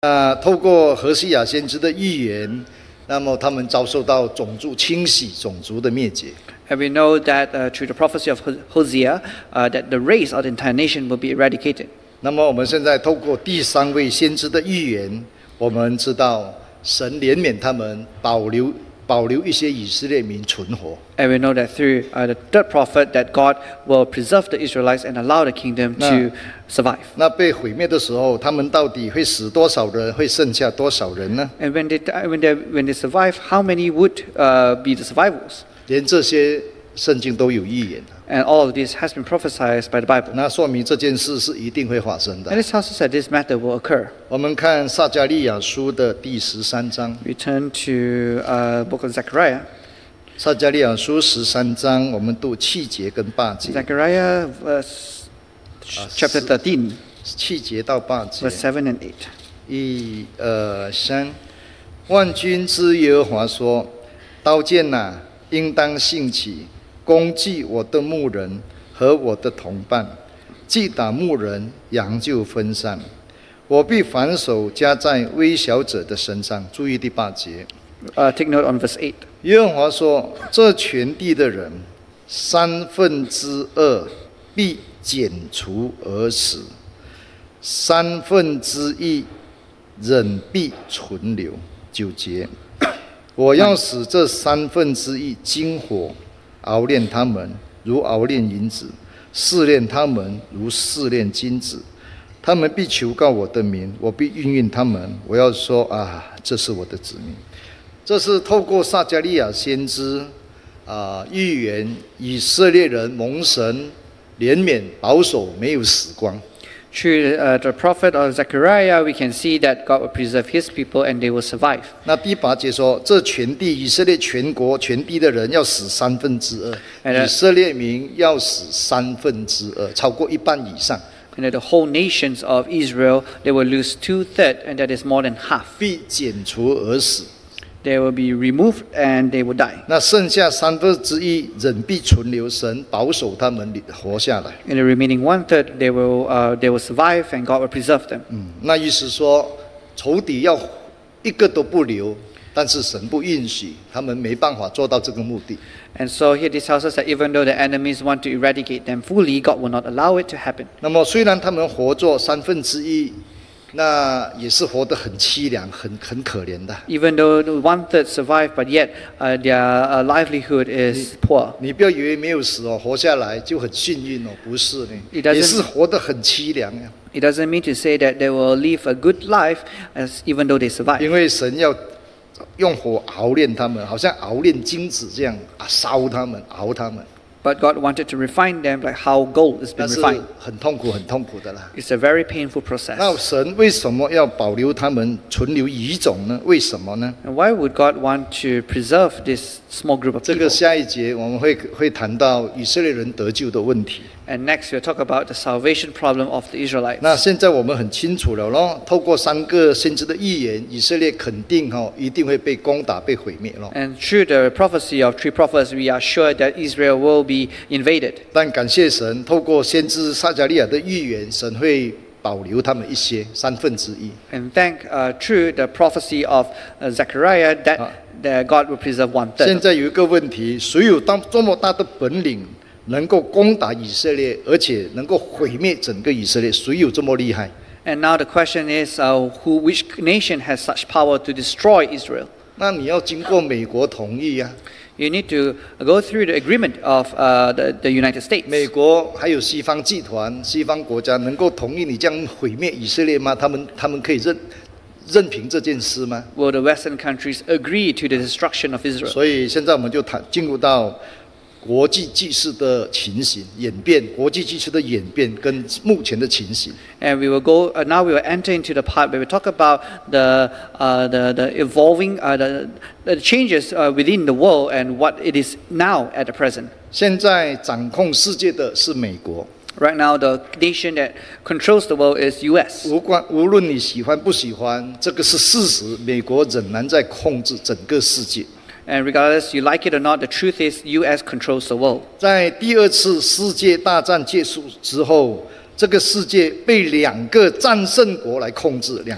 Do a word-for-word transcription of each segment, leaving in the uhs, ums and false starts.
那透过何西亚先知的预言，那么他们遭受到种族清洗、种族的灭绝。 And we know that uh, through the prophecy of Hosea, uh, that the race of the entire nation will be eradicated. 那么我们现在透过第三位先知的预言，我们知道神怜悯他们，保留保留一些以色列民存活。 And we know that through uh, the third prophet, that God will preserve the Israelites and allow the kingdom to survive. 那被毁灭的时候，他们到底会死多少人？会剩下多少人呢？ And when they when they when they survive, how many would uh, be the survivors? 连这些圣经都有预言。 And all of this has been prophesied by the Bible. 那说明这件事是一定会发生的。 And this tells us that this matter will occur. 我们看撒迦利亚书的第十三章。 We turn to uh, book of Zechariah. 撒迦利亚书十三章，我们读七节跟八节。 Zechariah verse chapter thirteen, 七节到八节。 verse seven and eight. 一、二、三。万军之耶和华说：刀剑哪，应当兴起，攻击我的牧人和我的同伴，击打牧人，羊就分散。我必反手加在微小者的身上。注意第八节。 Uh, take note on verse eight. 耶和华说：这全地的人，三分之二必剪除而死，三分之一人必存留。九节。我要使这三分之一经火熬炼他们，如熬炼银子；试炼他们，如试炼金子。他们必求告我的名，我必应允他们。我要说啊，这是我的子民。这是透过撒迦利亚先知啊预言以色列人蒙神怜悯保守，没有死光。 Through uh, the prophet of Zechariah, we can see that God will preserve His people and they will survive. 那第八节说，这全地以色列全国全地的人要死三分之二， And, uh, 以色列民要死三分之二，超过一半以上。 And that the whole nations of Israel, they will lose two thirds, and that is more than half. 必剪除而死。 They will be removed and they will die. 那剩下三分之一人必存留，神保守他们活下来。 In the remaining one third, they will uh, they will survive and God will preserve them. 嗯，那意思说，仇敌要一个都不留，但是神不允许，他们没办法做到这个目的。 And so here this tells us that even though the enemies want to eradicate them fully, God will not allow it to happen. 那么虽然他们活做三分之一，那也是活得很凄凉、很很可怜的。 Even though one third survive, but yet uh, their uh, livelihood is poor. 你不要以为没有死哦，活下来就很幸运哦，不是呢， It doesn't- 也是活得很凄凉呀。 It doesn't mean to say that they will live a good life, as even though they survive. 因为神要用火熬炼他们，好像熬炼金子这样啊，烧他们，熬他们。 But God wanted to refine them like how gold is 但 being 是 refined. 很痛苦，很痛苦的啦。 It's a very painful process. 那神为什么要保留他们存留遗种呢？为什么呢？ And why would God want to preserve this small group of 这 people? 个下一节我们会会谈到以色列人得救的问题。 And next we'll talk about the salvation problem of the Israelites. 那现在我们很清楚了咯，透过三个先知的预言，以色列肯定哈、哦、一定会被攻打、被毁灭咯。 And through the prophecy of three prophets, we are sure that Israel will be invaded. 但感谢神，透过先知撒迦利亚的预言，神会保留他们一些三分之一。 And thank uh, through the prophecy of uh, Zechariah that, Ah. that God will preserve one 现 third. 在有一个问题，谁有当这么大的本领，能够攻打以色列，而且能够毁灭整个以色列？谁有这么厉害？ And now the question is, uh, who, which nation has such power to destroy Israel? 那你要经过美国同意呀、啊。 You need to go through the agreement of uh, the, the United States. 美国还有西方集团、西方国家能够同意你这样毁灭以色列吗？他们他们可以认任凭这件事吗？ Will the Western countries agree to the destruction of Israel? 所以现在我们就谈进入到国际局势的情形演变，国际局势的演变跟目前的情形。 And we will go, uh, now we will enter into the part where we talk about the, uh, the, the evolving, uh, the, the changes uh, within the world and what it is now at the present. 现在掌控世界的是美国， Right now, the nation that controls the world is U S. 无关无论你喜欢不喜欢，这个是事实。美国仍然在控制整个世界。 And regardless you like it or not, the truth is U S controls the world. 在第二次世界大战结束之后，这个世界被两个战胜国来控制，两个。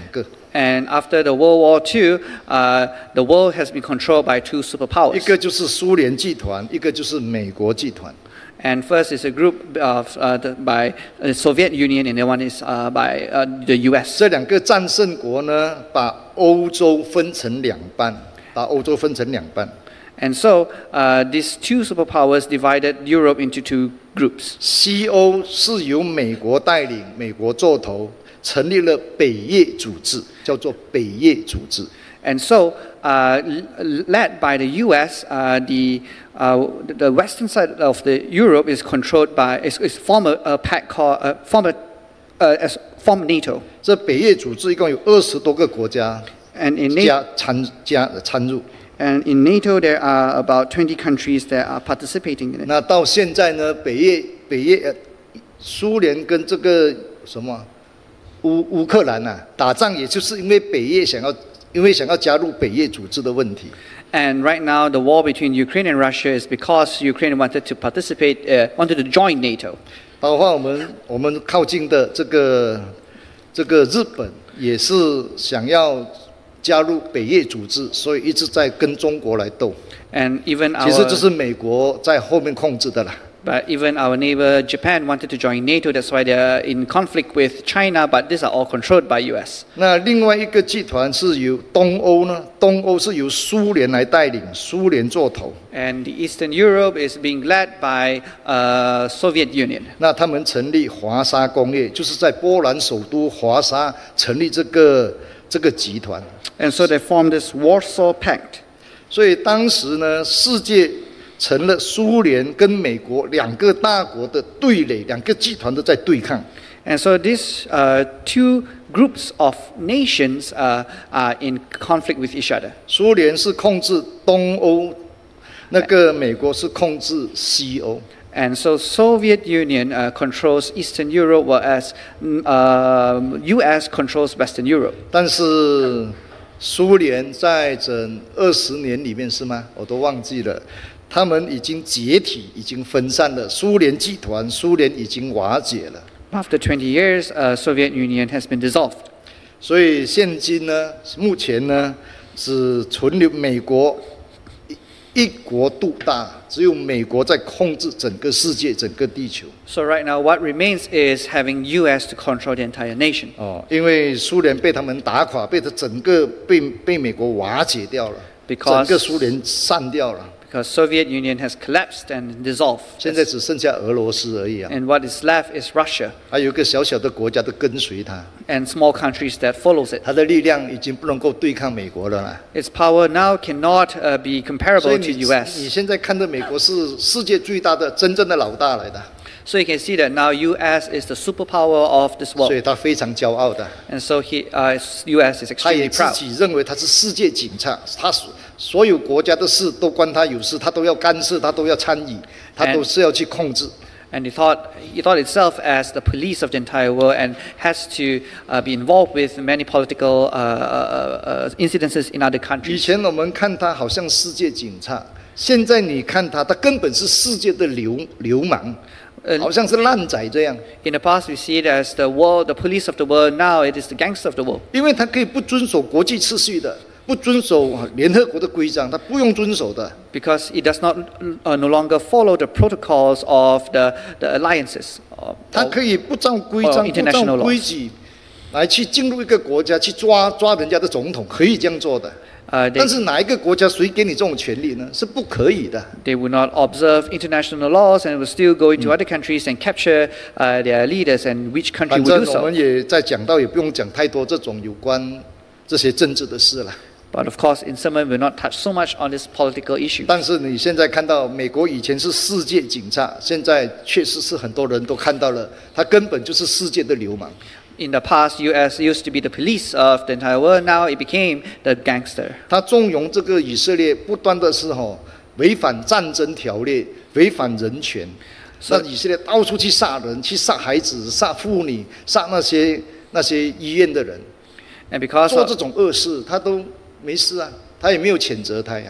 And after the World War Two, uh, the world has been controlled by two 一 superpowers. 个就是苏联集团，一个就是美国集团。 And first is a group of, uh, the, by the Soviet Union, and the one is uh, by uh, the U S. 这两个战胜国呢，把欧洲分成两半，把欧洲分成两半。 And so uh, these two superpowers divided Europe into two groups. 西欧是由美国带领，美国做头，成立了北约组织，叫做北约组织。 And so, uh, led by the U S, uh, the uh, the western side of the Europe is controlled by is, is form a, a pact called uh, form a, uh, as form NATO. 这北约组织一共有二十多个国家 And in NATO, 加参加参入。 and in NATO, there are about twenty countries that are participating in it. 那到现在呢，北约北约呃苏联跟这个什么乌乌克兰啊打仗，也就是因为北约想要因为想要加入北约组织的问题。 And right now, the war between Ukraine and Russia is because Ukraine wanted to participate, uh, wanted to join NATO. 包括我们我们靠近的这个这个日本，也是想要加入北约组织，所以一直在跟中国来斗。 And even 其实这 our, 是美国在后面控制的啦。 but even our neighbor Japan wanted to join NATO. That's why they're in conflict with China. But these are all controlled by U S. 那另外一个集团是由东欧呢，东欧是由苏联来带领，苏联做头。 And the Eastern Europe is being led by uh, Soviet Union. 那他们成立华沙工业，就是在波兰首都华沙成立这个这个集团。 And so they formed this Warsaw Pact. 所以当时呢，世界成了苏联跟美国两个大国的对垒，两个集团都在对抗。 And so these uh, two groups of nations uh, are in conflict with each other. 苏联是控制东欧，那个美国是控制西欧。 And so Soviet Union uh, controls Eastern Europe, whereas mm, uh, U S controls Western Europe. 但是苏联在整二十年里面是吗？我都忘记了。他们已经解体，已经分散了。苏联集团，苏联已经瓦解了。 After twenty years, uh, Soviet Union has been dissolved. 所以现今呢，目前呢，只存留美国一一国独大，只有美国在控制整个世界、整个地球。 So right now, what remains is having U S to control the entire nation. 哦，因为苏联被他们打垮，被他整个被被美国瓦解掉了， Because- 整个苏联散掉了。 Because Soviet Union has collapsed and dissolved. 现在只剩下俄罗斯而已啊， And what is left is Russia 还有一个小小的国家都跟随他， and small countries that follows it. 他的力量已经不能够对抗美国了啦。 Its power now cannot uh, be 所 comparable 以 to 你 U 你 S. 现在看到美国是世界最大的真正的老大来的， So you can see that now U S is the superpower of this 所以 world. 他非常骄傲的。 And so he, uh, U S is 他也 extremely 自 proud. 己认为他是世界警察，他所所有国家的事都关他有事，他都要干涉，他都要参与，他都是要去控制。 And he thought, he thought itself as the police of the entire world and has to uh, be involved with many political uh, uh, uh, incidences in other 以 countries. 前我们看他好像世界警察，现在你看他，他根本是世界的流流氓，好像是烂仔这样。 In the past, we see it as the world, the police of the world. Now it is the gangster of the world. 因为他可以不遵守国际秩序的，不遵守联合国的规章，他不用遵守的。 Because it does not uh, no longer follow the protocols of the, the alliances. Or, 他 or- 可以不照规章、 哦不 international 照 laws 规矩来去进入一个国家，去抓抓人家的总统，可以这样做的。 uh, they, 但是哪一个国家谁给你这种权利呢？是不可以的。 they will not observe international laws and will still go into other countries and capture uh, their leaders. And which country 反 will 正 do 我 so? 们也在讲到，也不用讲太多这种有关这些政治的事了。 But of course, in sermon, we will not touch so much on this political issue. 但是你现在看到美国以前是世界警察，现在确实是很多人都看到了，他根本就是世界的流氓。 In the past, U S used to be the police of the entire world. Now it became the gangster. 他纵容这个以色列不断的是吼违反战争条例，违反人权。那以色列到处去杀人，去杀孩子、杀妇女、杀那些那些医院的人， And because 做 of, 这种恶事，他都没事啊，他也没有谴责他呀。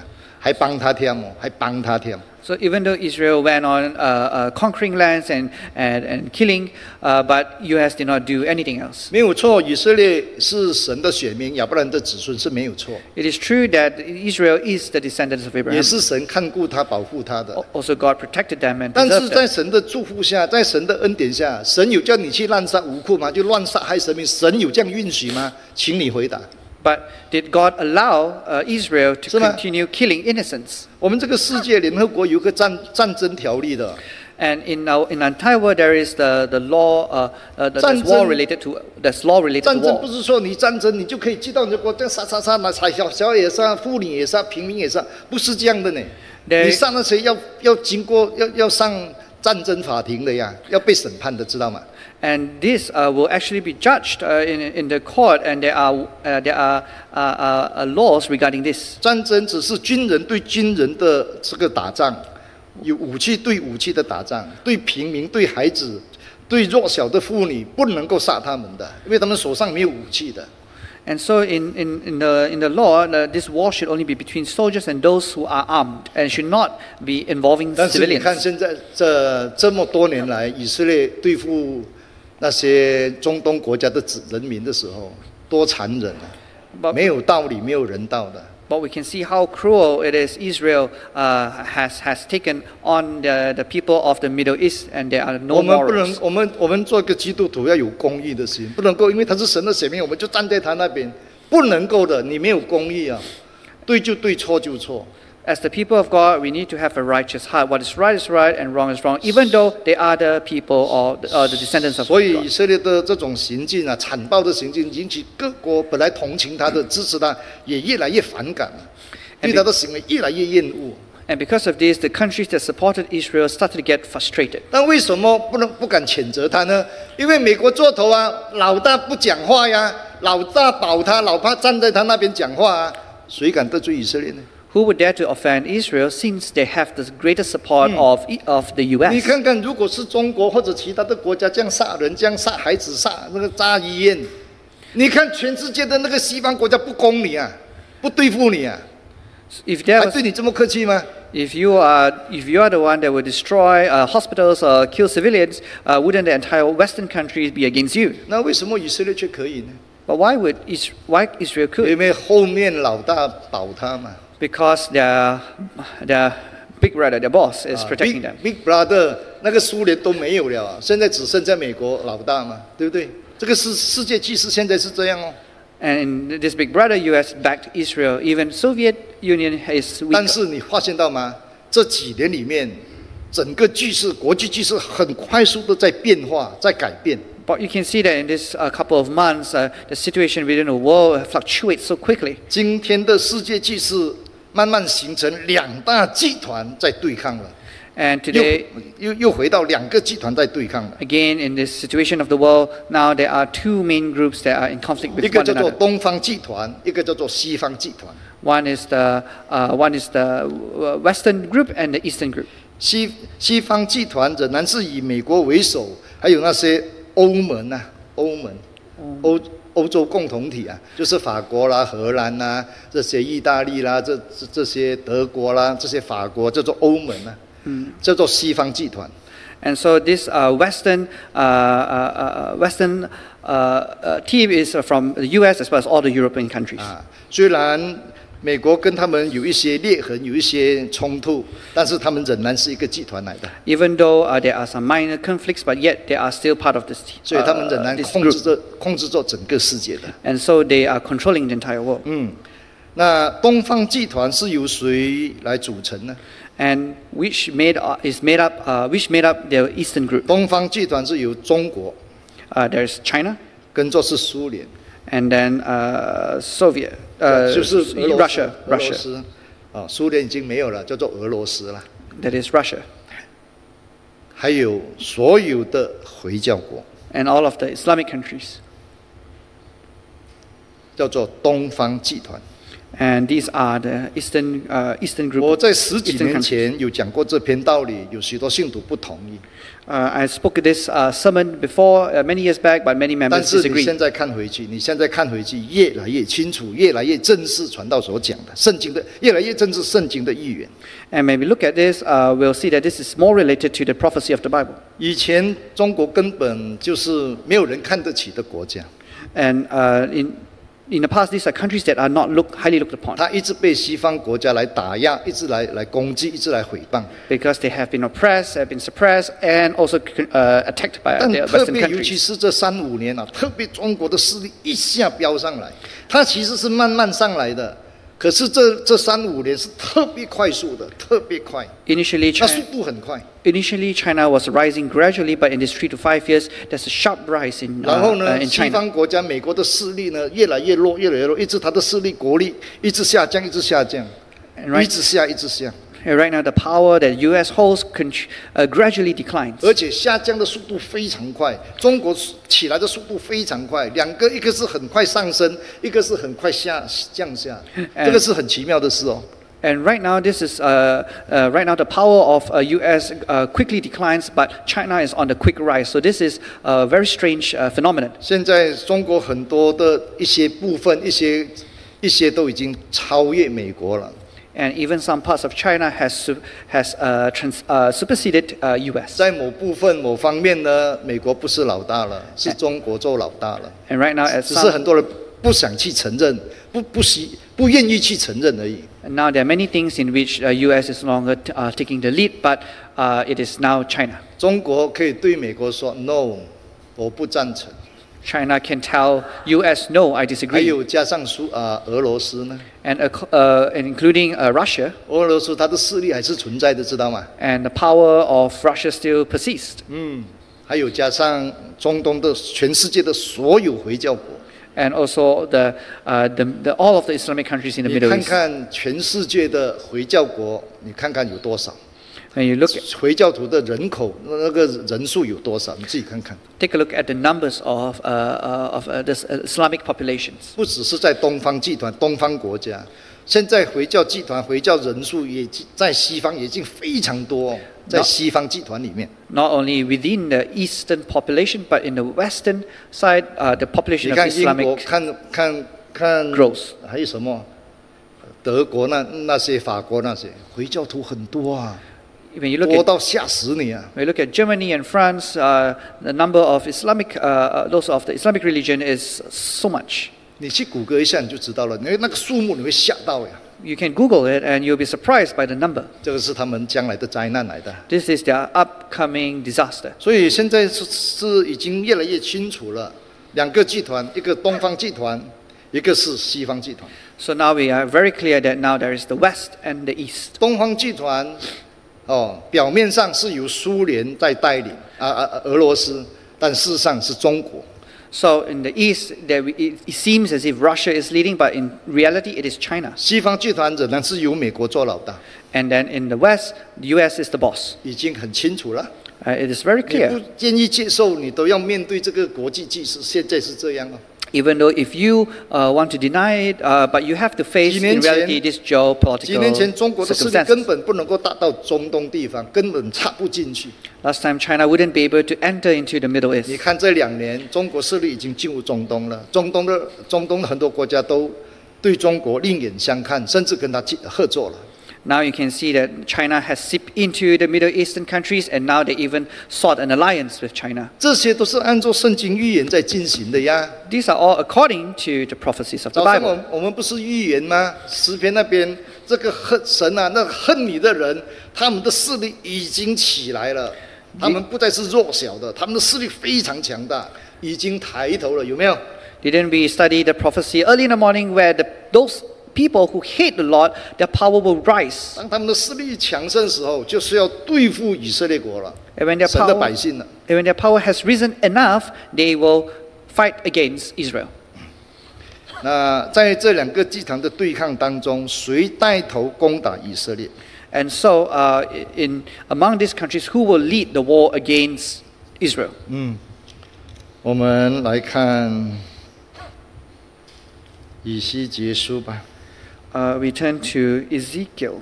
还帮他添哦，还帮他添。 So even though Israel went on uh, uh, conquering lands and, and, and killing, uh, but U S did not do anything else. 没有错，以色列是神的选民，亚伯兰的子孙是没有错， It is true that Israel is the descendants of 也 Abraham. 是神看顾他、保护他的。 Also, God protected them and 但是 preserved 在 them. 神的祝福下，在神的恩典下，神有叫你去滥杀无辜吗？就乱杀害神明，神有这样允许吗？请你回答。 But did God allow uh, Israel to 是吗？ continue killing innocents? 我们这个世界联合国有个战战争条例的， And in our in our entire world, there is the the law, uh, uh, the, there's 战争- war related to there's law related 战 to 争不 war. 是说你战争你就可以进到你的国家杀杀杀，那杀小小也杀，妇女也杀，平民也杀，不是这样的呢。 对你杀那些要要经过要要上战争法庭的呀，要被审判的，知道吗？ And this uh, will actually be judged uh, in in the court, and there are uh, there are uh, uh, uh, laws regarding this. 战争只是军人对军人的这个打仗，有武器对武器的打仗，对平民、对孩子、对弱小的妇女不能够杀他们的，因为他们手上没有武器的。 And so, in, in, in the in the law, uh, this war should only be between soldiers and those who are armed, and should not be involving 但是你看， civilians. 现在这这么多年来，以色列对付那些中东国家的子人民的时候，多残忍啊！ But, 没有道理，没有人道的。 but we can see how cruel it is Israel uh, has has taken on the, the people of the Middle East, and there are 我 no 们不能 morals. 我们我们做一个基督徒要有公义的心，不能够因为他是神的选民，我们就站在他那边，不能够的。你没有公义啊，对就对，错就错。 As the people of God, we need to have a righteous heart. What is right is right, and wrong is wrong, even though they are the people or the, uh, the descendants of 所以以 God. 色列的这种行径啊，残暴的行径，引起各国本来同情他的、支持他，也越来越反感，对他的行为越来越厌恶。 And because of this, the countries that supported Israel started to get frustrated. 但为什么不能不敢谴责他呢？因为美国做头啊，老大不讲话呀，老大保他，老爸站在他那边讲话啊，谁敢得罪以色列呢？ Who would dare to offend Israel since they have the greater support of, of the U 你 S? 看看，如果是中国或者其他的国家这样杀人、这样杀孩子、杀那个炸医院，你看全世界的那个西方国家不攻你啊，不对付你啊， If there 还 was, 对你这么客气吗？ if you are, if you are the one that would destroy uh, hospitals or kill civilians, uh, wouldn't the entire Western countries be against you? 那为什么以色列却可以呢？ But why would Is, why Israel 因 could? 为后面老大保他嘛。 Because their their big brother, their boss, is 啊 protecting Big them. Big Brother 那个苏联都没有了啊，现在只剩下美国老大嘛，对不对？这个是世界趋势，现在是这样哦。 And this big brother, U S backed Israel. Even Soviet Union is 但 weak. 是你发现到吗？这几年里面，整个局势、国际局势很快速的在变化，在改变。 But you can see that in this uh, couple of months, uh, the situation within the world fluctuates so quickly. 今天的世界局势慢慢形成两大集团在对抗了， And 又 today, 又又回到两个集团在对抗了。 again, in this situation of the world, now there are two main groups that are in conflict 一 with 个 one 叫做 another. 东方集团，一个叫做西方集团。 One is the uh, one is the uh, Western group and the Eastern group. 西西方集团仍然是以美国为首，还有那些欧盟啊，欧盟、欧欧洲共同体啊，就是法国啦、荷兰啦，这些意大利啦，这这这些德国啦，这些法国叫做欧盟啊，叫做西方集团。 And so this uh, Western uh, uh, uh, Western uh, uh, team is from the U S as well as all the European countries. 啊，虽然美国跟他们有一些裂痕，有一些冲突，但是他们仍然是一个集团来的， Even though uh, there are some minor conflicts, but yet they are still part of this, te- 所以他们仍 uh, 然 this 控制 group. 着控制着整个世界的。 And so they are controlling the entire world. 嗯，那东方集团是由谁来组成呢？ And which made uh, is made up uh, which made up the Eastern group. 东方集团是由中国， Uh, there's China, 跟着是苏联， and then uh, Soviet, uh, 就是俄罗斯 Russia, 俄罗 Russia. 斯，啊，苏联已经没有了，叫做俄罗斯了。 That is Russia, 还有所有的回教国， and all of the Islamic countries. 叫做东方集团。 And these are the Eastern, uh, Eastern group. 我在十几 Eastern 年 countries. 前有讲过这篇道理，有许多信徒不同意。 Uh, I spoke this uh, sermon before uh, many years back, but many 但 members 是你 disagree. 现在看回去，你现在看回去，越来越清楚，越来越正视传道所讲的圣经的，越来越正视圣经的预言。 And when we look at this, uh, we'll see that this is more related to the prophecy of the Bible. 以前中国根本就是没有人看得起的国家， And uh, in in the past, these are countries that are not look, highly looked upon 它一直被西方国家来打压，一直来来攻击，一直来诽谤。 because they have been oppressed, have been suppressed, and also uh, attacked by 但 the 特 Western 别尤其 countries. 是这三五年啊，特别中国的势力一下飙上来，它其实是慢慢上来的，可是这这三五年是特别快速的，特别快， Initially, 那速 China, 度很快。 initially, China was rising gradually, but in these three to five years, there's a sharp rise in, 然后 uh, 呢， uh, in 西 China. 方国家美国的势力呢越来越弱，越来越弱，一直它的势力国力一直下降，一直下降， And right, 一直下，一直下， and right now, the power that U S holds con- uh, gradually declines. 而且下降的速度非常快，中国起来的速度非常快，两个一个是很快上升，一个是很快下降下，这个是很奇妙的事哦。 And right now, this is uh, uh, right now the power of uh, U S uh, quickly declines, but China is on the quick rise. So this is a very strange uh, phenomenon. 现在中国很多的一些部分，一些一些都已经超越美国了。 And even some parts of China has su- has uh, trans- uh, superseded uh, U S. 在某部分某方面呢，美国不是老大了，是中国做老大了。 And right now, as 只是 some, 很多人不想去承认，不不喜不愿意去承认而已。 and now there are many things in which uh, U S is no longer t- uh, taking the lead, but uh, it is now China. 中国可以对美国说 “no”， 我不赞成。 China can tell U S, no, I 还 disagree. 有加上苏啊、俄罗斯呢， And, uh, c- uh, and including uh, Russia, 俄罗斯它的势力还是存在的，知道吗？ and the power of Russia still persists. 嗯，还有加上中东的全世界的所有回教国， And also the, uh, the, the, all of the Islamic countries in the 你 Middle 看 East. 看全世界的回教国，你看看有多少？ When you look, at, 回教徒的人口那个人数有多少？你自己看看。 take a look at the numbers of, uh, uh, of uh, the Islamic populations. 不只是在东方集团、东方国家，现在回教集团、回教人数也在西方已经非常多，在西方集团里面。 Not only within the Eastern population, but in the Western side, uh, the 你 population of 看英国， Islamic 看看看 grows. 还有什么？德国那那些、法国那些回教徒很多啊， When you look 多 at 到吓死你啊！ when you look at Germany and France, uh, the number of Islamic, uh, uh, those of the Islamic religion is so much. 你去谷歌一下你就知道了，你那个数目你会吓到呀。 You can Google it and you'll be surprised by the number. 这个是他们将来的灾难来的。 This is their upcoming disaster. 所以现在是是已经越来越清楚了，两个集团，一个东方集团，一个是西方集团。 So now we are very clear that now there is the West and the East. 东方集团，哦，表面上是由苏联在带领啊啊啊俄罗斯，但事实上是中国。 So in the East, there we, it, it seems as if Russia is leading, but in reality, it is China. 西方集团仍然是由美国做老大， And then in the West, the U S is the boss. 已经很清楚了。 Uh, it is very 你 clear. 不愿意接受，你都要面对这个国际局势。现在是这样哦。 Even though if you uh, want to deny it, uh, but you have to face 几年 in 前- reality this 几年前， geopolitical 中国的势力 circumstances. 根本不能够达到中东地方，根本插不进去。 Last time, China wouldn't be able to enter into the Middle 你 East. 看这两年，中国势力已经进入中东了。中东的中东的很多国家都对中国另眼相看，甚至跟他合作了。 Now you can see that China has seeped into the Middle Eastern countries, and now they even sought an alliance with China. 这些都是按照圣经预言在进行的呀。 These are all according to the prophecies of the 早上我 Bible. 们我们不是预言吗？诗篇那边这个恨神啊，那恨你的人，他们的势力已经起来了，他们不再是弱小的，他们的势力非常强大，已经抬头了，有没有？ Didn't we study the prophecy early in the morning where the, those people who hate the Lord, their power will rise? 当他们的势力强盛的时候，就是要对付以色列国了， And when their 神的 power, 百姓了。 and when their power has risen enough, they will fight against Israel. 那在这两个集团的对抗当中，谁带头攻打以色列？ And so, uh, in among these countries, who will lead the war against Israel? 我们来看以西结书吧。 Uh, we turn to Ezekiel.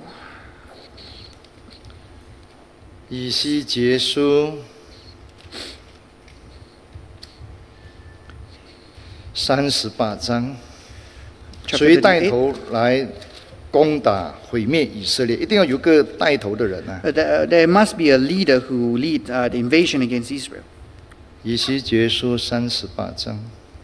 以西结书三十八章， Chapter 谁带 thirty-eight. 头来攻打毁灭以色列？一定要有个带头的人啊！ Uh, there, there must be a leader who lead uh, the invasion against Israel. 以西结书三十八章，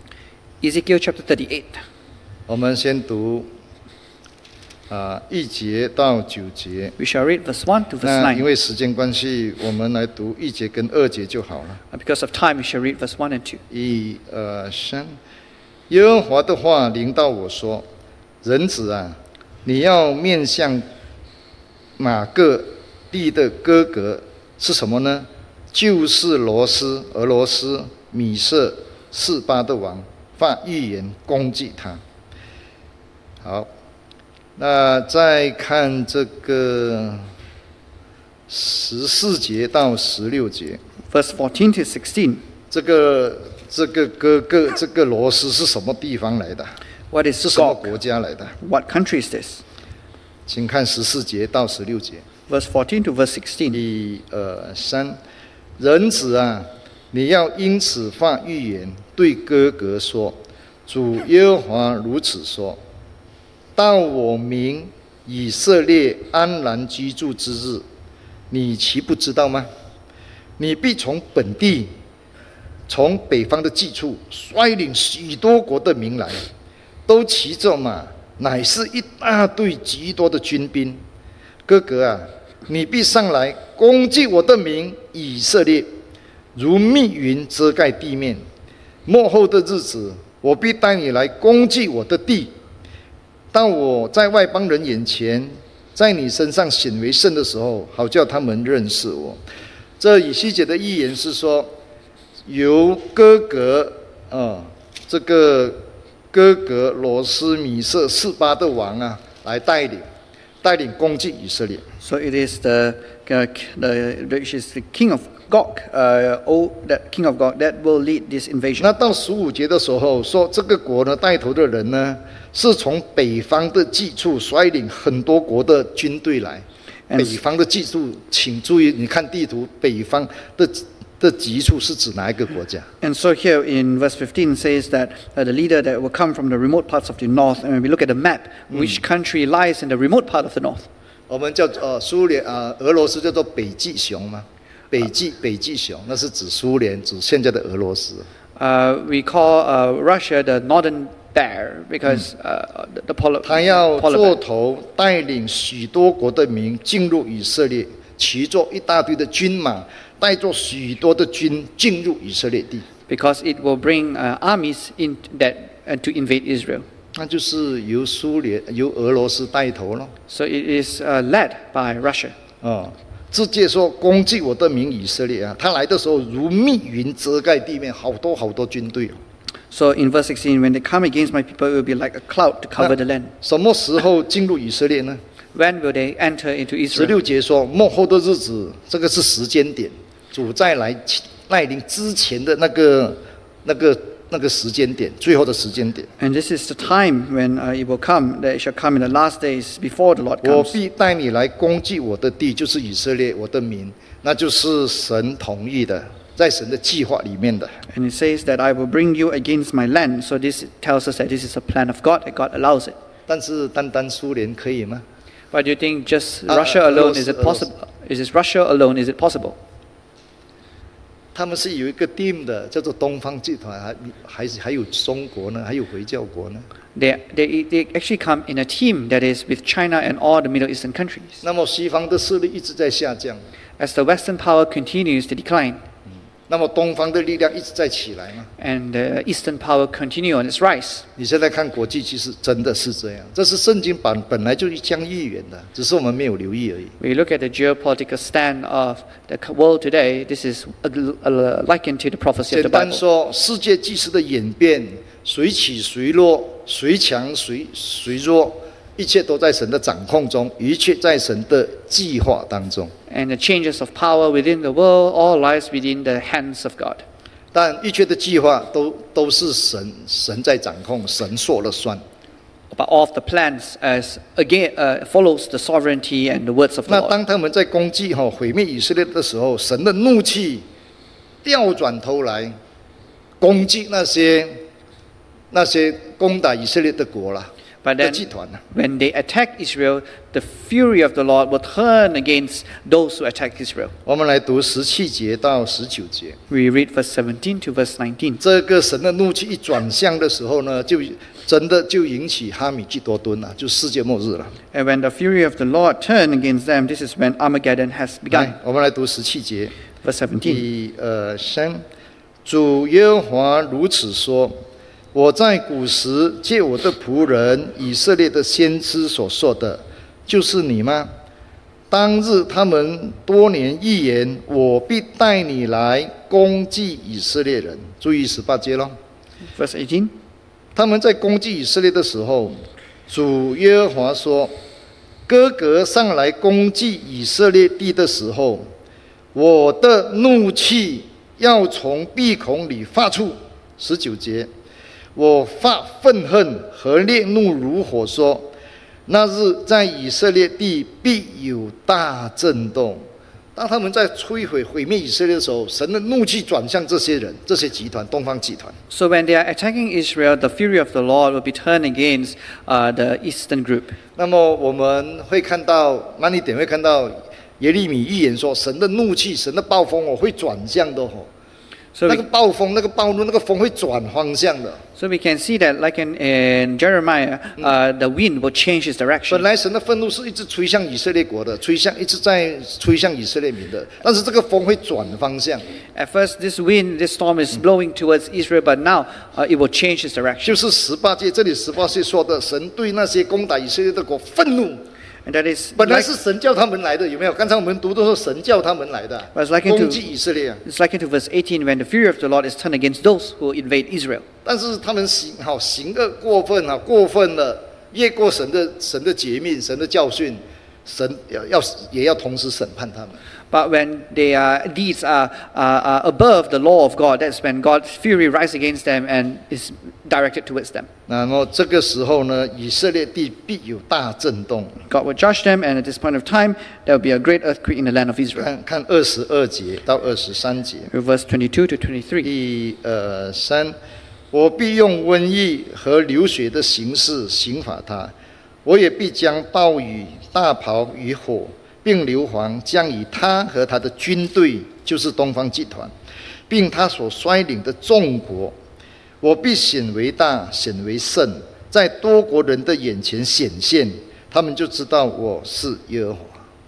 Ezekiel chapter thirty-eight. 我们先读啊一节到九节。 We shall read verse one to verse 那因 nine. 为时间关系，我们来读一节跟二节就好了。 Uh, Because of time, we shall read verse one and two. 一二三，耶和华的话临到我说：“人子啊，你要面向马各地的哥哥是什么呢？就是罗斯、俄罗斯、米色、示巴的王，发预言攻击他。”好，那再看这个十四节到十六节。 Verse fourteen to sixteen. 这个这个哥哥这个罗斯是什么地方来的？ What is 是什么 Gog? 国家来的？ What country is this? 请看十四节到十六节。 Verse fourteen to verse sixteen. 一二三，人子啊，你要因此发预言，对哥哥说：主耶和华如此说：到我民以色列安然居住之日，你岂不知道吗？你必从本地，从北方的寄处，率领许多国的民来，都骑着马，乃是一大队极多的军兵。哥哥啊，你必上来攻击我的民以色列，如密云遮盖地面。末后的日子，我必带你来攻击我的地。当我在外邦人眼前，在你身上显为圣的时候，好叫他们认识我。这以西结的预言是说，由哥哥啊，这个哥哥罗斯、米色、示巴的王啊，来带领，带领攻击以色列。 So it is the, uh, the which is the king of Gog, uh, oh, that king of Gog that will lead this invasion. 那到十五节的时候说，这个国呢带头的人呢，是从北方的寄处率领很多国的军队来。北方的寄处，请注意，你看地图，北方的的极处是指哪一个国家？ And so here in verse fifteen says that uh, the leader that will come from the remote parts of the north. And when we look at the map, which country lies in the remote part of the north? 我们叫呃苏联啊、呃，俄罗斯叫做北极熊嘛，北极北极熊，那是指苏联，指现在的俄罗斯。 Uh, we call uh, Russia the northern bear because uh, the, the polar, 他要 polar 做 bear. 头，带领许多国的民进入以色列，骑着一大堆的军马，带着许多的军进入以色列地。 Because it will bring uh, armies in that uh, to invade Israel. 那就是由苏联、由俄罗斯带头咯。 So it is uh, led by Russia. 哦，直接说攻击我的民以色列啊！他来的时候如密云遮盖地面，好多好多军队。 So in verse sixteen, when they come against my people, it will be like a cloud to cover the land. 什么时候进入以色列呢？ When will they enter into 十 Israel? 六节说末后的日子，这个是时间点，主再来带领之前的那个、那个、那个时间点，最后的时间点。 And this is the time when uh, it will come, that it shall come in the last days before the Lord 我 comes. 必带你来攻击我的地，就是以色列，我的民，那就是神同意的，在神的计划里面的。 And it says that I will bring you against my land. So this tells us that this is a plan of God, that God allows it. 但是单单苏联可以吗？ But do you think just Uh, Russia uh, alone, Rus- is it uh, possible? Is it Russia alone, is it possible? 他们是有一个 team 的，叫做东方集团，还还是还有中国呢，还有回教国呢。 They, they, they actually come in a team that is with China and all the Middle Eastern countries. 那么西方的势力一直在下降， As the Western power continues to decline, 那么东方的力量一直在起来嘛。 and the Eastern power continue on its rise. 你现在看国际，其实真的是这样，这是圣经本本来就将预言的，只是我们没有留意而已。 We look at the geopolitical stand of the world today. This is uh, uh, likened to the prophecy of 简 the 单 Bible. 说，世界纪事的演变，谁起谁落，谁强谁谁弱，一切都在神的掌控中，一切在神的计划当中。 And the changes of power within the world all lies within the hands of God. 但一切的计划都都是神神在掌控，神说了算。 But all of the plans as again uh, follows the sovereignty and the words of the 那 Lord. 当他们在攻击哈毁灭以色列的时候，神的怒气调转头来攻击那些那些攻打以色列的国啦 But 的 then 集团啊。 when they attack Israel, the fury of the Lord will turn against those who attack Israel. 我们来读十七节到十九节。 We read verse seventeen to verse nineteen. 这个神的怒气一转向的时候呢，就真的就引起哈米基多敦了，就世界末日了。 And when the fury of the Lord turned against them, this is when Armageddon has 来 begun. 我们来读十七节， Verse seventeen. 一二三，主耶和华如此说：我在古时借我的仆人以色列的先知所说的，就是你吗？当日他们多年预言，我必带你来攻击以色列人。注意十八节咯。 Verse eighteen. 他们在攻击以色列的时候，主耶和华说：哥哥上来攻击以色列地的时候，我的怒气要从鼻孔里发出。十九节，我发愤恨和烈怒如火，说：那日在以色列地必有大震动。当他们在摧毁毁灭以色列的时候，神的怒气转向这些人，这些集团，东方集团。 So when they are attacking Israel, the fury of the Lord will be turned against uh, the eastern group. 那么我们会看到慢一点会看到耶利米预言说，神的怒气、神的暴风哦会转向的哦。 So 那 we, 个暴风、那个暴怒、那个风会转方向的。 so we can see that, like in, in Jeremiah, uh, the wind will change its 本 direction. 来神的愤怒是一直吹向以色列国的，吹向一直在吹向以色列民的，但是这个风会转方向， At first, this wind, this storm is blowing towards Israel, but now uh, it will change its direction. 就是十八节这里十八节说的，神对那些攻打以色列的国愤怒。 And that is 本来 like, 是神叫他们来的，有没有？刚才我们读的时候，神叫他们来的， But it's like into- 攻击以色列啊。 it's like into verse eighteen, when the fury of the Lord is turned against those who invade Israel. 但是他们行好行恶过分啊，过分了，越过神的神的诫命、神的教训，神要要也要同时审判他们。 But when their deeds are, are, are above the law of God, that's when God's fury rises against them and is directed towards them. 那么这个时候呢，以色列地必有大震动。 God will judge them, and at this point of time, there will be a great earthquake in the land of Israel. 看看二十二节到二十三节， Verse twenty-two to twenty-three. 一二三，我必用瘟疫和流血的形式刑罚他，我也必将暴雨、大雹与火，并硫磺将以他和他的军队，就是东方集团，并他所率领的众国，我必显为大，显为圣，在多国人的眼前显现，他们就知道我是耶和华。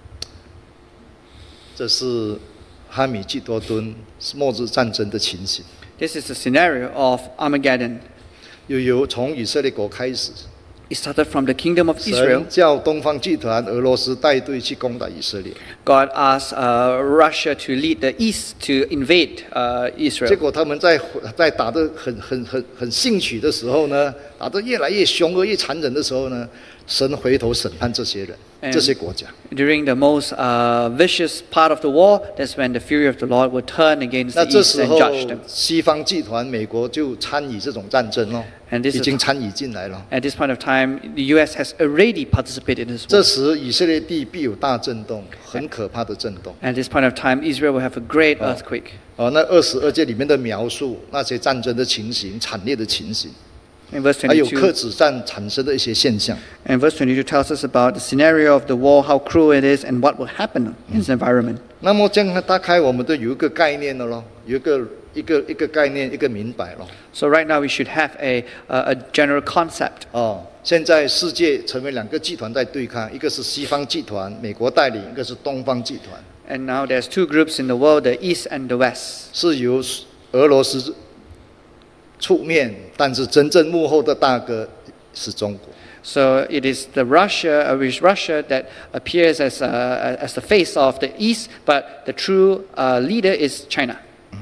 这是哈米基多敦末日战争的情形， This is the scenario of Armageddon. 又由从以色列国开始， It started from the kingdom of Israel. 神叫东方集团俄罗斯带队去攻打以色列， God asked uh, Russia to lead the east to invade uh, 结 Israel. 果他们在在打得很很很很兴起的时候呢，打得越来越凶恶、越残忍的时候呢，神回头审判这些人、 And 这些国家。 During the most uh, vicious part of the war, that's when the fury of the Lord will turn against 那 the 这 east 时 and 候 judge them. 西方集团美国就参与这种战争咯， And this 已 is 经参与进来了。 At this point of time, the U S has already participated in this 这 war. 时以色列地必有大震动，很可怕的震动。 At this point of time, Israel will have a great earthquake. 哦，那二十二节里面的描述那些战争的情形、惨烈的情形， In verse 还有克 twenty-two, 子战产生的一些现象。 and verse twenty-two tells us about the scenario of the war, how cruel it is, and what will happen in this environment. 那么这样大概我们都有一个概念了咯，有一个一个一个概念，一个明白咯。 So right now, we should have a, a, a general concept. 哦，现在世界成为两个集团在对抗，一个是西方集团，美国带领；一个是东方集团， And now there's two groups in the world, the East and the West. 是由俄罗斯出面，但是真正幕后的大哥是中国。 So it is the Russia, uh, which Russia that appears as, uh, as the face of the East, but the true uh, leader is China.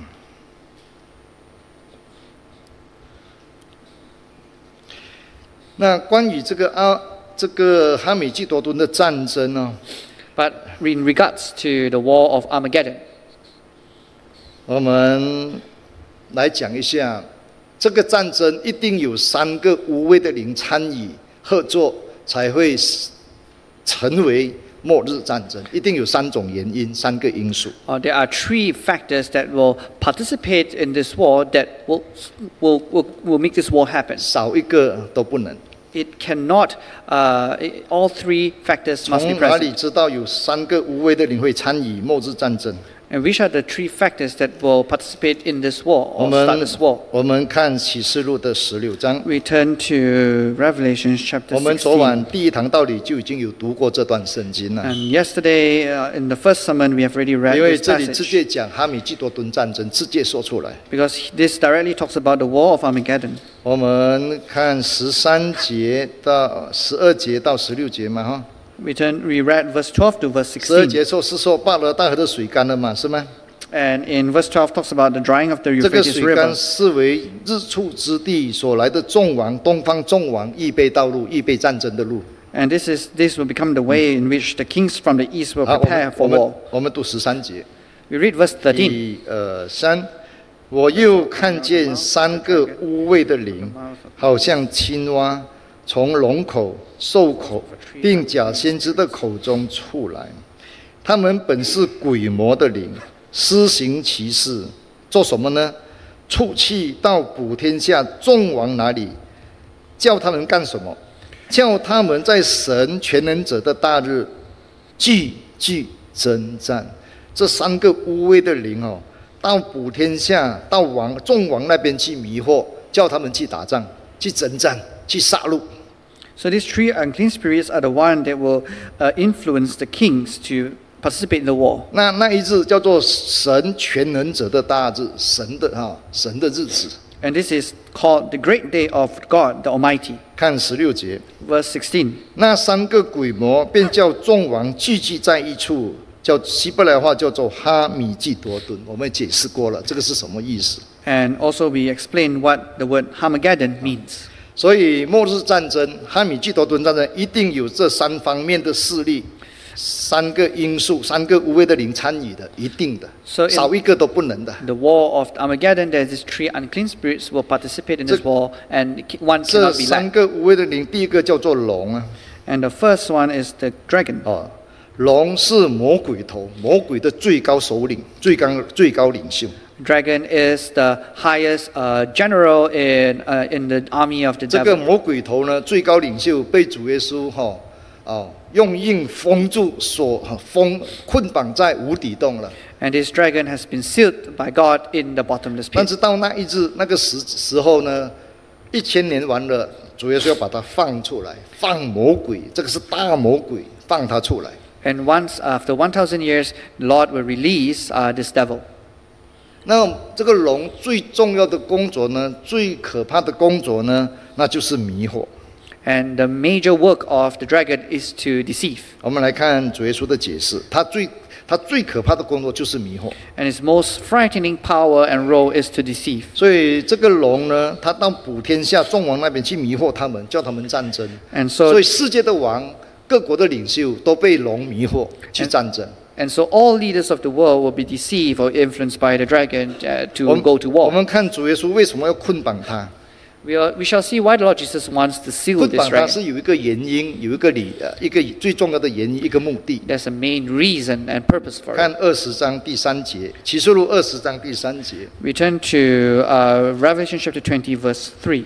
那关于这个阿这个哈米基多敦的战争呢， But in regards to the war of Armageddon, 我们来讲一下，这个战争一定有三个无畏的灵参与合作，才会成为末日战争。一定有三种原因，三个因素。 Uh, there are three factors that will participate in this war that will, will, will, will make this war happen. 少一个都不能。 It cannot, uh, it- all three factors must be 从哪里 present. 知道有三个无畏的灵会参与末日战争？ And which are the three factors that will participate in this war 我 or 们 start this war? 我们看启示录的十六章。 We turn to Revelation chapter 我们昨 sixteen. 晚第一堂道理就已经有读过这段圣经了， And yesterday, uh, in the first sermon, we have already read 因为 this 这里直 passage 接讲哈米基多顿战争，直接说出来。 because this directly talks about the war of Armageddon. 我们看十三节到十二节到十六节嘛，哈， We turn, we read verse twelve to verse 十二 sixteen. 节说是说巴勒大河的水干了嘛，是吗？ And in verse twelve talks about the drying of the 这个 Euphrates 水干 River. 是为日出之地所来的众王，东方众王预备道路，预备战争的路。 And this is this will become the way in which the kings from the east will 好，我 prepare 们 for 我们 war. 我们读十三节， We read verse thirteen. 一二三，我又看见三个污秽的灵，好像青蛙从龙口、兽口，并假先知的口中出来。他们本是鬼魔的灵，施行奇事，做什么呢？出去到普天下众王那里，叫他们干什么？叫他们在神全能者的大日聚聚征战。这三个污秽的灵哦，到普天下到王众王那边去迷惑，叫他们去打仗、去征战、去杀戮。 So these three unclean spirits are the one that will uh, influence the kings to participate in the war. 那那一日叫做神全能者的大日，神的哈、神的日子。 And this is called the great day of God, the Almighty. 看十六节， Verse sixteen. 那三个鬼魔便叫众王聚集在一处，叫希伯来话叫做哈米基多顿。我们解释过了，这个是什么意思？ And also we explain what the word Armageddon means. 所以末日战争、哈米基多顿战争一定有这三方面的势力。三个因素，三个无畏的灵参与的，一定的， So in- 少一个都不能的。 The war of Armageddon, there's these three unclean spirits will participate in this 这- war, and one 这 cannot be 三 lacked. 个无畏的灵，第一个叫做龙啊， And the first one is the dragon. 哦，龙是魔鬼头，魔鬼的最高首领，最高最高领袖。 Dragon is the highest uh, general in uh, in the army of the 这个 devil. 魔鬼头呢，最高领袖被主耶稣哈哦用印封住，所封捆绑在无底洞了。 And this dragon has been sealed by God in the bottomless 但 pit. 是到那一日那个时时候呢，一千年完了，主耶稣要把它放出来，放魔鬼，这个是大魔鬼，放他出来。 And once after one thousand years, the Lord will release uh, this devil. 那这个龙最重要的工作呢，最可怕的工作呢，那就是迷惑。 And the major work of the dragon is to deceive. 我们来看主耶稣的解释，他最他最可怕的工作就是迷惑。 And its most frightening power and role is to deceive. 所以这个龙呢，他到普天下众王那边去迷惑他们，叫他们战争。 And so 所以世界的王、各国的领袖都被龙迷惑去战争。 And so all leaders of the world will be deceived or influenced by the dragon uh, 我 to 们 go to 我 war. 们看主耶稣为什么要捆绑他？ We, are, we shall see why the Lord Jesus wants to seal 捆 this 绑他 dragon. 是有一个原因，有一个理呃一个最重要的原因，一个目的。 There's a main reason and purpose for 看 it. 二十章第三节，启示录二十章第三节。 We turn to uh, Revelation chapter twenty, verse three.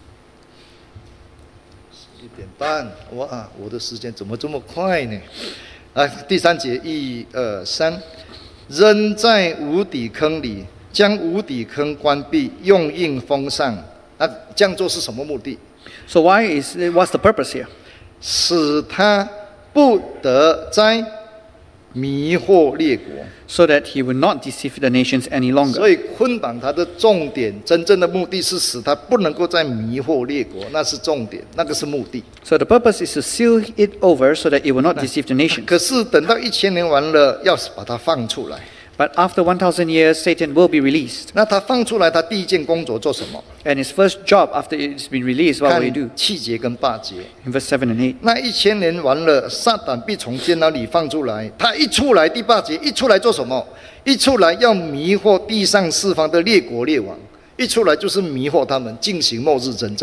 一点半，哇，我的时间怎么这么快呢？来，第三节，一二三，扔在无底坑里，将无底坑关闭，用印封上。那这样做是什么目的？ So why is what's the purpose here? 使他不得再迷惑列国。 So that he will not deceive the nations any longer. 所以捆绑他的重点，真正的目的是使他不能够再迷惑列国，那是重点，那个是目的。 So the purpose is to seal it over so that it will not deceive the nations. 可是等到一千年完了，要把它放出来。 But after one thousand years, Satan will be released. 那他放出来，他第一件工作做什么？ And his first job after it's been released, what will he do? 看七节跟八节。 In verse seven and eight. 那一千年完了，撒旦必从监牢里放出来。他一出来，第八节一出来做什么？一出来要迷惑地上四方的列国列王。一出来就是迷惑他们，进行末日征战。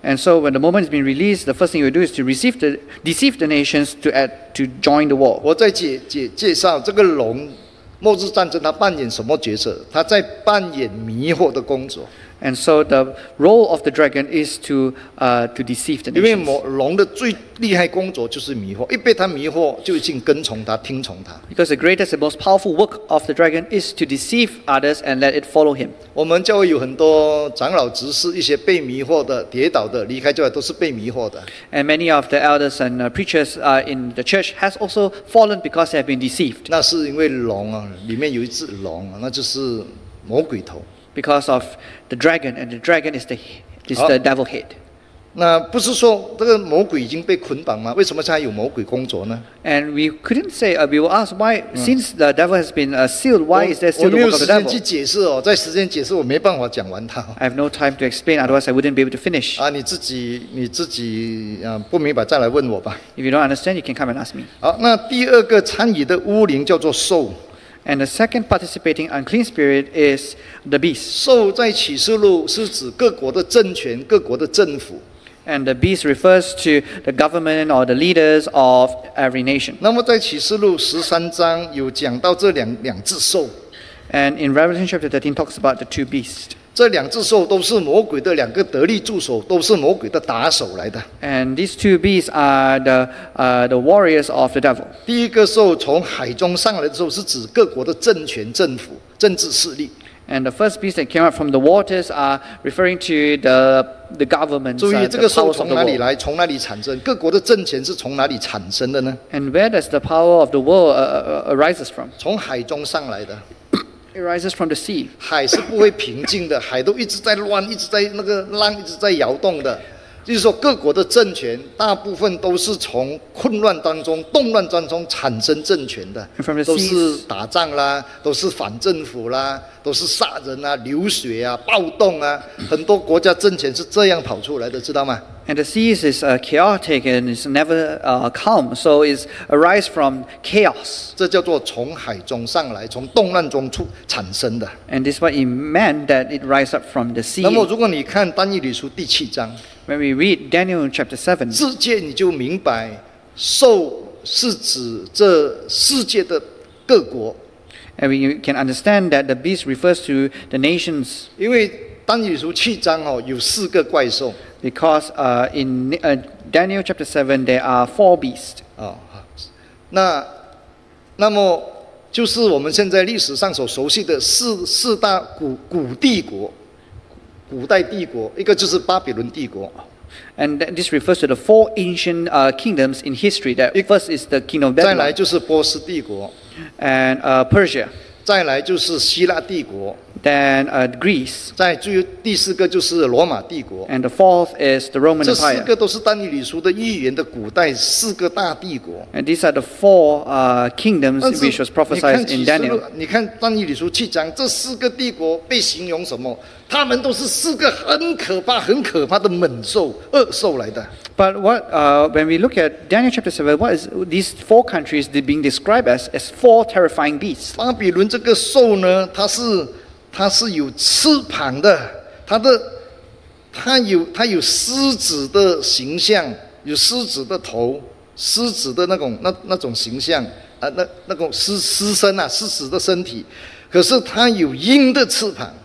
And so when the moment has been released, the first thing we do is to receive the, deceive the nations to, add, to join the war. 我再介介介绍这个龙，末日战争它扮演什么角色？它在扮演迷惑的工作。 And so the role of the dragon is to, uh, to deceive the 因为 nations. 魔龙的最厉害工作就是迷惑，一被它迷惑，就已经跟从它、听从它。 Because the greatest and most powerful work of the dragon is to deceive others and let it follow him. 我们教会有很多长老执事，一些被迷惑的、跌倒的、离开教会，都是被迷惑的。 And many of the elders and uh, preachers uh, in the church has also fallen because they have been deceived. 那是因为龙啊，里面有一只龙啊，那就是魔鬼头。 Because of the dragon, and the dragon is the, is Oh. the devil head. 那不是说这个魔鬼已经被捆绑吗？为什么现在有魔鬼工作呢？ And we couldn't say, uh, we will ask why, since the devil has been uh, sealed, why is there 我 still 我 the 没有 work of 时 the 间 devil? 去解释哦，在时间解释我没办法讲完它。 I have no time to explain, otherwise I wouldn't be able to finish. 啊，你自己你自己啊不明白再来问我吧。 If you don't understand, you can come and ask me. 好，那第二个参与的巫灵叫做兽。 And the second participating unclean spirit is the beast. 兽在启示录是指各国的政权、各国的政府。 And the beast refers to the government or the leaders of every nation. 那么在启示录十三章有讲到这两两只兽， And in Revelation chapter thirteen talks about the two beasts. 这两只兽都是魔鬼的两个得力助手，都是魔鬼的打手来的。 And these two beasts are the, uh, the warriors of the devil. 第一个兽从海中上来的时候，是指各国的政权、政府、政治势力。 And the first beast that came out from the waters are referring to the, the governments, 注 uh, 意，这 the 个兽 powers of 从 the 哪里 world. 来？从哪里产生？各国的政权是从哪里产生的呢？ And where does the power of the world uh, uh, arises from? 从海中上来的。 It arises from the sea. 海是不会平静的，海都一直在乱，一直在那个浪一直在摇动的。就是说，各国的政权大部分都是从混乱当中、动乱当中产生政权的 And from the， 都 seas 是打仗啦，都是反政府啦，都是杀人啊、流血啊、暴动啊，很多国家政权是这样跑出来的，知道吗？ And the seas is uh, chaotic and it's never uh, calm, so it's arise from chaos. 这叫做从海中上来，从动乱中出产生的。 And this is what it meant that it rise up from the 那么， sea. 如果你看但以理书第七章， When we read Daniel chapter seven, 世界你就明白，兽是指这世界的各国， and we can understand that the beast refers to the nations 因为但以理书七章哦有四个怪兽 because uh, in uh, Daniel chapter seven there are four beasts. 啊、那那么就是我们现在历史上所熟悉的四四大古古帝国、古代帝国，一个就是巴比伦帝国。 And th- this refers to the four ancient uh, kingdoms in history. That first is the kingdom of 再来 Babylon 就是波斯帝国， and uh, Persia, 再来就是希腊帝国， then uh, Greece, 再最后第四个就是罗马帝国。 and the fourth is the Roman 这四 Empire. 个都是但以理书的预言的古代四个大帝国。 And these are the four uh, kingdoms 但是 which was 你看 prophesied 启 in 示录 Daniel.， 你看但以理书七章，这四个帝国被形容什么？他们都是四个很可怕、很可怕的猛兽、恶兽来的。 But what uh, when we look at Daniel chapter seven, what is these four countries being described as as four terrifying beasts? 巴比伦这个兽呢，它是它是有翅膀的，它的它有它有狮子的形象，有狮子的头，狮子的那种那那种形象啊，那那种狮狮身啊，狮子的身体，可是它有鹰的翅膀，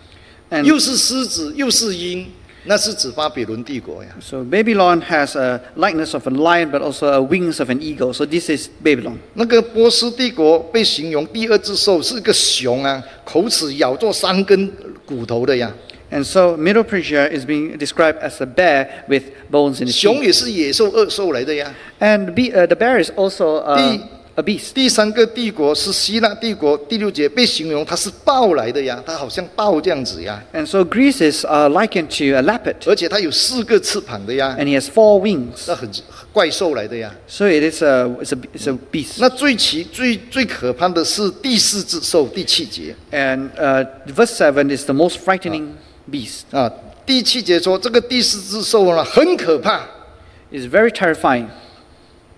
And 又是狮子又是鹰，那是指巴比伦帝国呀。 so Babylon has a likeness of a lion, but also a wings of an eagle. So this is Babylon. 那个波斯帝国被形容第二只兽是个熊啊，口齿咬着三根骨头的呀。 And so Middle Persia is being described as a bear with bones in its 熊 teeth. 也是野兽恶兽来的呀。 And the, be- uh, the bear is also uh, The- a beast. 第三个帝国是希腊帝国，第六节被形容它是豹来的呀，它好像豹这样子呀， And so Greece is uh, likened to a leopard, 而且它有四个翅膀的呀， and he has four wings. 那很怪兽来的呀。 So it is a, it's a, it's a beast. 那最奇最最可怕的是第四只兽，第七节 And uh, verse seven is the most frightening beast. 啊，第七节说这个第四只兽呢很可怕， It's very terrifying.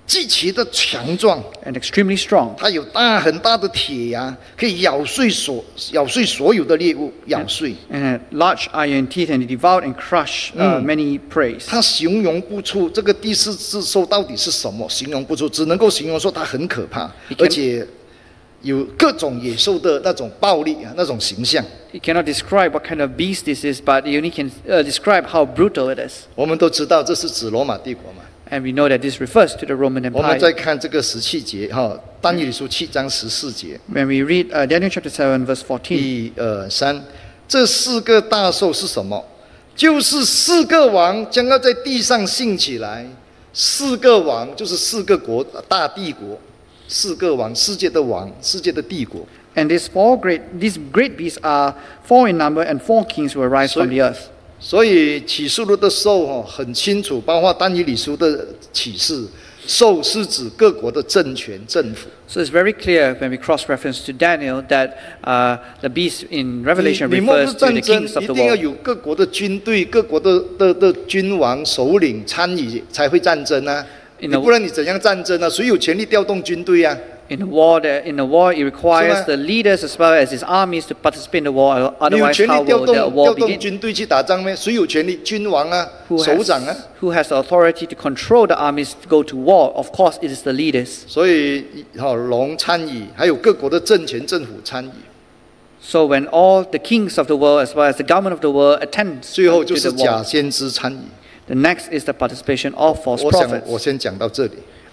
极其的强壮， and extremely strong. 它有大很大的铁牙，可以咬碎所咬碎所有的猎物，咬碎。 And had large iron teeth, and he devoured and crushed uh, Mm. many prey. 他形容不出这个第四只兽到底是什么，形容不出，只能够形容说它很可怕， He can- 而且有各种野兽的那种暴力啊，那种形象。 He cannot describe what kind of beast this is, but he only can uh, describe how brutal it is. 我们都知道这是指罗马帝国嘛。 And we know that this refers to the Roman 我们再 Empire. 看这个十七节哈，但以理书七章十四节， When we read uh, Daniel chapter seven, verse fourteen, 一二三，这四个大兽是什么？就是四个王将要在地上兴起来。四个王就是四个国大帝国，四个王，世界的王，世界的帝国。 and these four great, these great beasts are four in number, and four kings will arise from the earth. 所以启示录的兽哦很清楚，包括但以理书的启示，兽是指各国的政权政府。 So it's very clear when we cross-reference to Daniel that uh, the beast in 你 Revelation 你末 refers 日 to 战 the 争 kings of 一 the 定要 world. 有各国的军队、各国的的的君王首领参与才会战争啊！ In 你 the- 不然你怎样战争啊？谁有权利调动军队啊？ In the war, that in the war, it requires 是吗？ the leaders as well as his armies to participate in the war. 你有 Otherwise, 权 how 利调 will 动 the 调 war 动 begin? 军队去打仗吗？谁有权利？君王啊， Who 首 has, 长啊。 who has the authority to control the armies to go to war? Of course, it is the leaders. 所以好龙参与，还有各国的政权政府参与， So when all the kings of the world as well as the government of the world attend 最后 to 就是 the 假 war, 先知参与。 the next is the participation of false 我想 prophets. 我先讲到这里。